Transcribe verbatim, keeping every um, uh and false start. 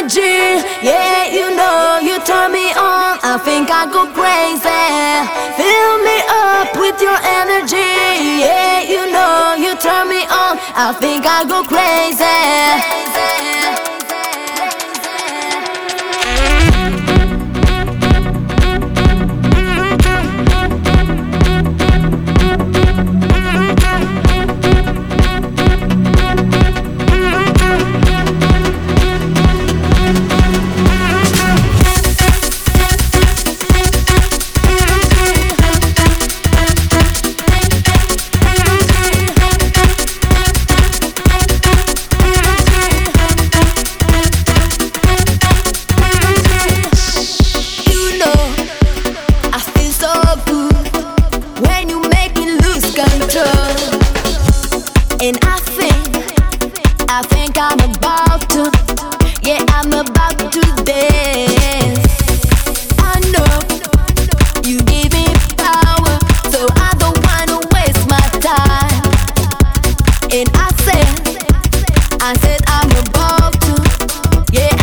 energy. Yeah, you know you turn me on. I think I go crazy. Fill me up with your energy. Yeah, you know you turn me on. I think I go crazy. And I think, I think I'm about to, yeah, I'm about to dance. I know you give me power, so I don't wanna waste my time. And I said, I said I'm about to, yeah,